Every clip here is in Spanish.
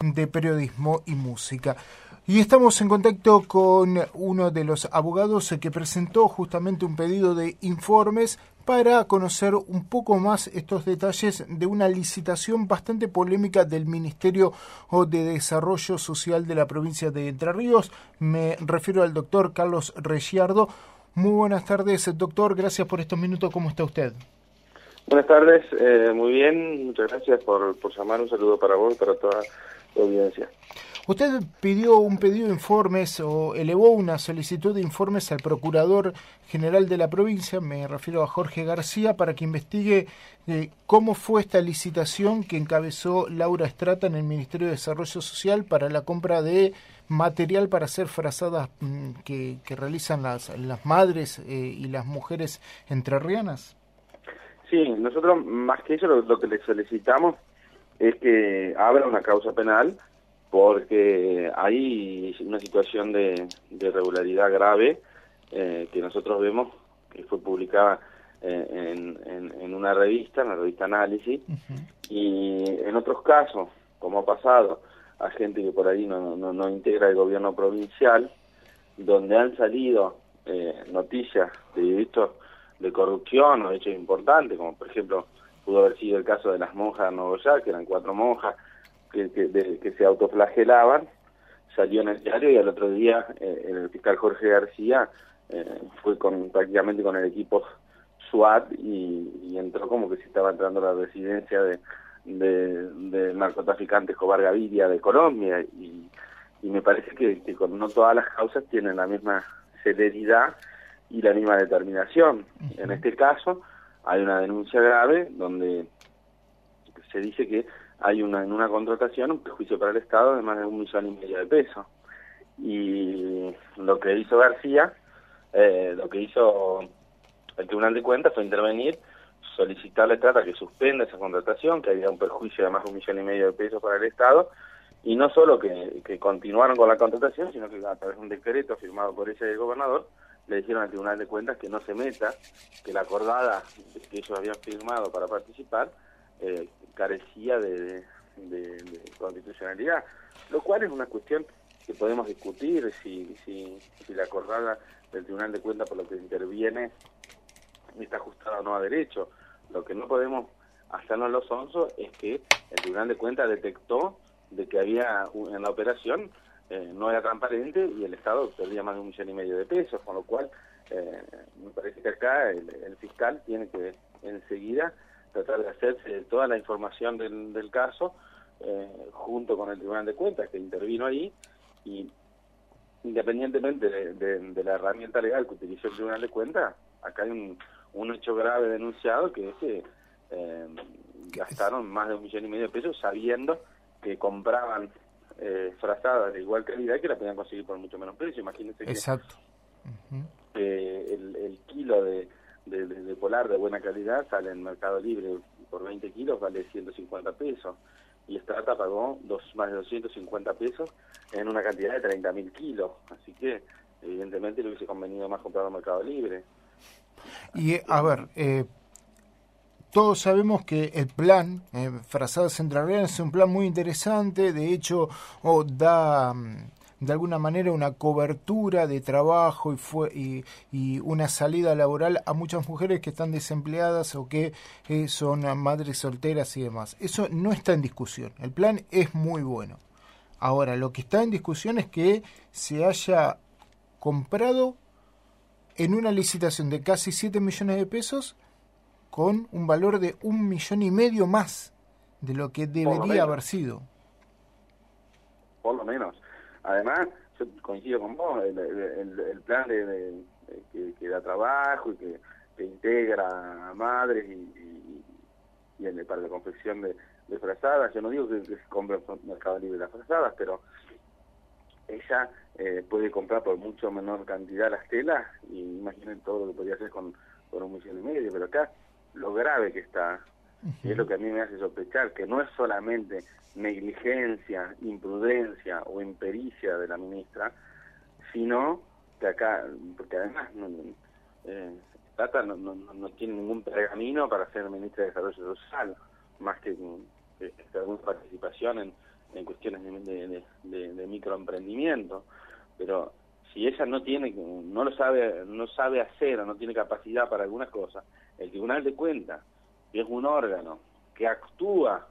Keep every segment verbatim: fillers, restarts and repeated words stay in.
de Periodismo y Música. Y estamos en contacto con uno de los abogados que presentó justamente un pedido de informes para conocer un poco más estos detalles de una licitación bastante polémica del Ministerio de Desarrollo Social de la provincia de Entre Ríos. Me refiero al doctor Carlos Reggiardo. Muy buenas tardes, doctor. Gracias por estos minutos. ¿Cómo está usted? Buenas tardes, eh, muy bien. Muchas gracias por, por llamar. Un saludo para vos y para toda la audiencia. Usted pidió un pedido de informes o elevó una solicitud de informes al Procurador General de la provincia, me refiero a Jorge García, para que investigue eh, cómo fue esta licitación que encabezó Laura Estrata en el Ministerio de Desarrollo Social para la compra de material para hacer frazadas mmm, que, que realizan las, las madres eh, y las mujeres entrerrianas. Sí, nosotros más que eso lo, lo que le solicitamos es que abra una causa penal, porque hay una situación de, de irregularidad grave eh, que nosotros vemos que fue publicada eh, en, en, en una revista, en la revista Análisis, uh-huh. Y en otros casos, como ha pasado a gente que por ahí no, no, no integra el gobierno provincial, donde han salido eh, noticias de delitos de corrupción o hechos importantes, como por ejemplo pudo haber sido el caso de las monjas de Nogoyá, que eran cuatro monjas, Que, que, de, que se autoflagelaban, salió en el diario y al otro día eh, el fiscal Jorge García eh, fue con prácticamente con el equipo SWAT y, y entró como que se estaba entrando a la residencia de, de, de narcotraficante Escobar Gaviria de Colombia y, y me parece que, que con no todas las causas tienen la misma celeridad y la misma determinación. Uh-huh. En este caso hay una denuncia grave donde se dice que hay una en una contratación un perjuicio para el Estado de más de un millón y medio de pesos. Y lo que hizo García, eh, lo que hizo el Tribunal de Cuentas fue intervenir, solicitarle a Estrata que suspenda esa contratación, que había un perjuicio de más de un millón y medio de pesos para el Estado, y no solo que, que continuaron con la contratación, sino que a través de un decreto firmado por ella y el gobernador, le dijeron al Tribunal de Cuentas que no se meta, que la acordada que ellos habían firmado para participar, eh, carecía de, de, de, de constitucionalidad, lo cual es una cuestión que podemos discutir si, si, si la acordada del Tribunal de Cuentas por lo que interviene está ajustada o no a derecho. Lo que no podemos hacernos los sonsos es que el Tribunal de Cuentas detectó de que había un, en la operación eh, no era transparente y el Estado perdía más de un millón y medio de pesos, con lo cual eh, me parece que acá el, el fiscal tiene que enseguida tratar de hacerse de toda la información del, del caso eh, junto con el Tribunal de Cuentas que intervino ahí y independientemente de, de, de la herramienta legal que utilizó el Tribunal de Cuentas, acá hay un, un hecho grave denunciado que es que eh, gastaron más de un millón y medio de pesos sabiendo que compraban eh, frazadas de igual calidad y que la podían conseguir por mucho menos precio. Imagínense que Exacto. Uh-huh. eh, el, el kilo de De, de, de polar de buena calidad sale en Mercado Libre por veinte kilos, vale ciento cincuenta pesos y Estrata pagó dos, más de doscientos cincuenta pesos en una cantidad de treinta mil kilos, así que evidentemente le hubiese convenido más comprar en Mercado Libre. Y a ver, eh, todos sabemos que el plan eh, Frazadas Entrerrianas es un plan muy interesante, de hecho oh, da de alguna manera una cobertura de trabajo y, fue, y, y una salida laboral a muchas mujeres que están desempleadas o que eh, son madres solteras y demás. Eso no está en discusión, el plan es muy bueno. Ahora, lo que está en discusión es que se haya comprado en una licitación de casi siete millones de pesos con un valor de un millón y medio más de lo que debería haber sido. Por lo menos. Además, yo coincido con vos, el, el, el plan de, de, de que, que da trabajo y que, que integra a madres y, y, y el, para la confección de, de frazadas, yo no digo que, que se compre en Mercado Libre las frazadas, pero ella eh, puede comprar por mucho menor cantidad las telas y imaginen todo lo que podría hacer con, con un millón y medio, pero acá lo grave que está, uh-huh. Es lo que a mí me hace sospechar, que no es solamente negligencia, imprudencia o impericia de la ministra, sino que acá, porque además no, eh, Tata no, no, no tiene ningún pergamino para ser ministra de Desarrollo Social, más que, que, que alguna participación en, en cuestiones de, de, de, de microemprendimiento, pero si ella no tiene, no lo sabe, no sabe hacer o no tiene capacidad para algunas cosas, el Tribunal de Cuentas, que es un órgano que actúa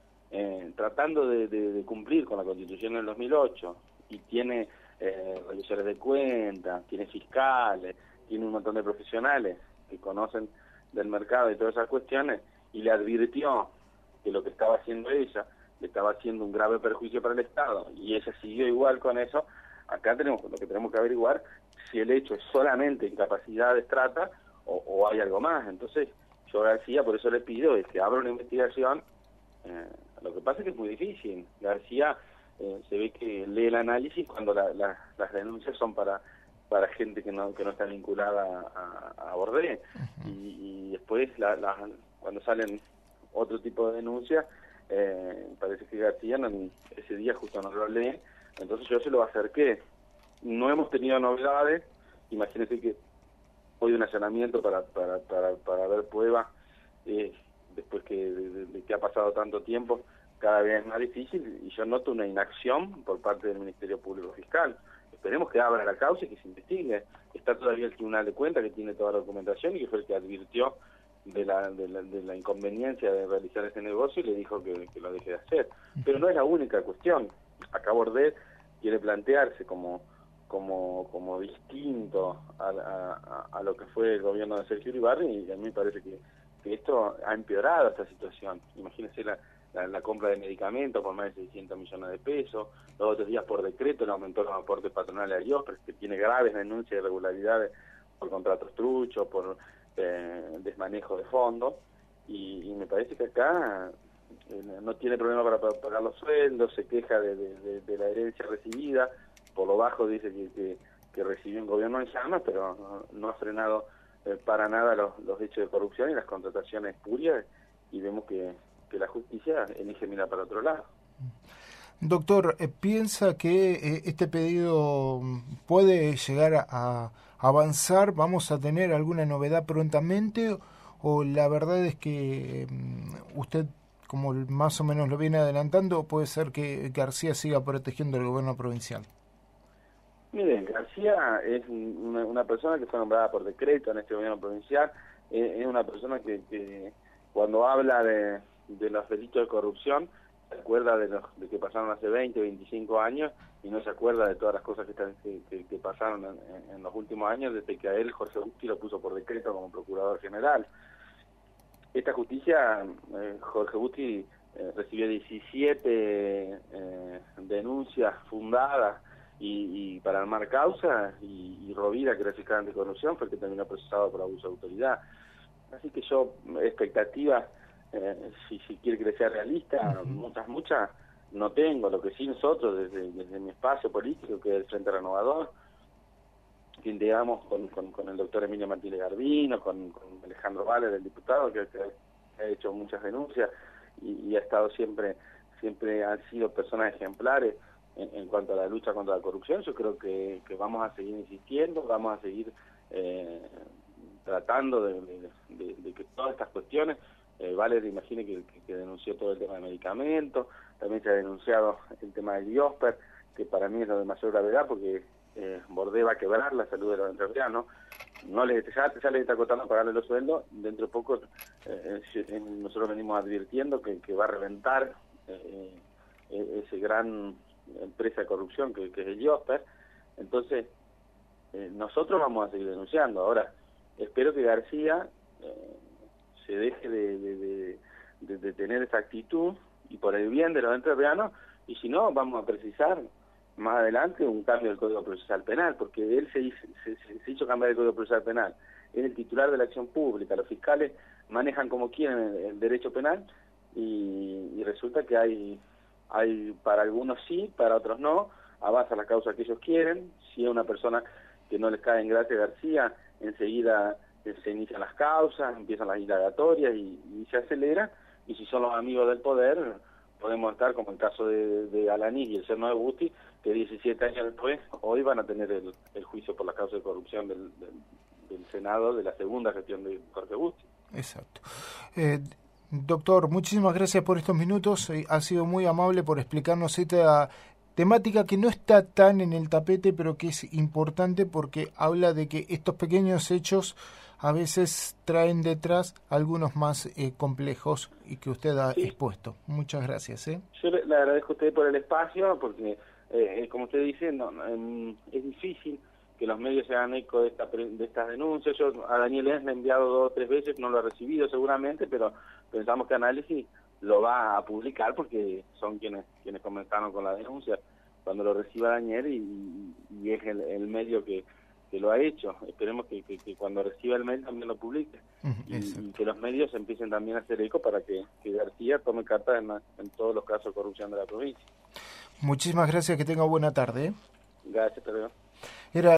eh, tratando de, de, de cumplir con la Constitución del dos mil ocho y tiene eh, revisores de cuentas, tiene fiscales, tiene un montón de profesionales que conocen del mercado y todas esas cuestiones, y le advirtió que lo que estaba haciendo ella le estaba haciendo un grave perjuicio para el Estado, y ella siguió igual con eso. Acá tenemos lo que tenemos que averiguar si el hecho es solamente incapacidad de trata o, o hay algo más. Entonces yo García, por eso le pido es que abra una investigación. Eh, lo que pasa es que es muy difícil. García eh, se ve que lee el análisis cuando la, la, las denuncias son para para gente que no que no está vinculada a, a Bordé, uh-huh. y, y después la, la, cuando salen otro tipo de denuncias, eh, parece que García no, ese día justo no lo lee. Entonces yo se lo acerqué. No hemos tenido novedades. Imagínense que hoy un allanamiento para para para, para ver pruebas, eh, después que de, de, de que ha pasado tanto tiempo, cada vez es más difícil, y yo noto una inacción por parte del Ministerio Público Fiscal. Esperemos que abra la causa y que se investigue. Está todavía el Tribunal de Cuentas, que tiene toda la documentación y que fue el que advirtió de la, de la, de la inconveniencia de realizar ese negocio y le dijo que, que lo deje de hacer. Pero no es la única cuestión. Acá Bordé quiere plantearse como como como distinto a, a, a lo que fue el gobierno de Sergio Uribarri, y a mí me parece que, que esto ha empeorado esta situación. Imagínense la, la, la compra de medicamentos por más de seiscientos millones de pesos, los otros días por decreto le aumentó los aportes patronales a IOSPER, que tiene graves denuncias de irregularidades por contratos truchos, por eh, desmanejo de fondos, y, y me parece que acá eh, no tiene problema para, para pagar los sueldos, se queja de, de, de, de la herencia recibida, por lo bajo dice que, que, que recibió un gobierno en llamas, pero no, no ha frenado eh, para nada los, los hechos de corrupción y las contrataciones espurias, y vemos que, que la justicia elige mirar para otro lado. Doctor, ¿piensa que eh, este pedido puede llegar a, a avanzar? ¿Vamos a tener alguna novedad prontamente? ¿O la verdad es que um, usted, como más o menos lo viene adelantando, puede ser que García siga protegiendo el gobierno provincial? Miren, García es una, una persona que fue nombrada por decreto en este gobierno provincial, es, es una persona que, que cuando habla de, de los delitos de corrupción se acuerda de los de que pasaron hace veinte, veinticinco años, y no se acuerda de todas las cosas que, están, que, que, que pasaron en, en los últimos años, desde que a él Jorge Busti lo puso por decreto como procurador general. Esta justicia, eh, Jorge Busti eh, recibió diecisiete eh, denuncias fundadas y, y para armar causa, y, y Rovira, que era fiscal anticorrupción, fue el que terminó procesado por abuso de autoridad. Así que yo, expectativas, eh, si, si quiere que le sea realista, uh-huh. muchas, muchas no tengo. Lo que sí nosotros, desde, desde mi espacio político, que es el Frente Renovador, que integramos con, con, con el doctor Emilio Martínez Garbino, con, con Alejandro Valer, el diputado, que, que ha hecho muchas denuncias y, y ha estado siempre, siempre han sido personas ejemplares en, en cuanto a la lucha contra la corrupción. Yo creo que, que vamos a seguir insistiendo, vamos a seguir eh, tratando de, de, de, de que todas estas cuestiones, eh, Valer, imagine que, que, que denunció todo el tema de medicamentos, también se ha denunciado el tema del IOSPER, que para mí es lo de mayor gravedad, porque eh, Bordé va a quebrar la salud de los entrerrianos. No les, ya, ya les está costando pagarle los sueldos, dentro de poco eh, eh, nosotros venimos advirtiendo que, que va a reventar eh, eh, ese gran empresa de corrupción que, que es el IOSPER. Entonces, eh, nosotros vamos a seguir denunciando. Ahora, espero que García eh, se deje de, de, de, de, de tener esa actitud, y por el bien de los entrerrianos, y si no, vamos a precisar más adelante un cambio del Código Procesal Penal, porque él se, se, se hizo cambiar el Código Procesal Penal. Es el titular de la acción pública, los fiscales manejan como quieren el, el derecho penal, y, y resulta que hay, hay para algunos sí, para otros no, avanza la causa que ellos quieren. Si es una persona que no les cae en gracia García, enseguida se inician las causas, empiezan las indagatorias y, y se acelera, y si son los amigos del poder, podemos estar como el caso de, de Alanís y el yerno de Busti, que diecisiete años después, hoy van a tener el, el juicio por la causa de corrupción del, del, del Senado de la segunda gestión de Jorge Busti. Exacto. Eh, Doctor, muchísimas gracias por estos minutos. Eh, ha sido muy amable por explicarnos esta temática que no está tan en el tapete, pero que es importante porque habla de que estos pequeños hechos a veces traen detrás algunos más eh, complejos y que usted ha sí. expuesto. Muchas gracias. ¿eh? Yo le, le agradezco a usted por el espacio, porque, eh, como usted dice, no, eh, es difícil que los medios se hagan eco de, esta, de estas denuncias. Yo a Daniel Enz le he enviado dos o tres veces, no lo ha recibido seguramente, pero pensamos que Análisis lo va a publicar porque son quienes quienes comenzaron con la denuncia cuando lo reciba Daniel y, y es el, el medio que, que lo ha hecho. Esperemos que, que, que cuando reciba el mail también lo publique uh, y, y que los medios empiecen también a hacer eco para que, que García tome carta en, en todos los casos de corrupción de la provincia. Muchísimas gracias, que tenga buena tarde. ¿eh? Gracias, te veo. Era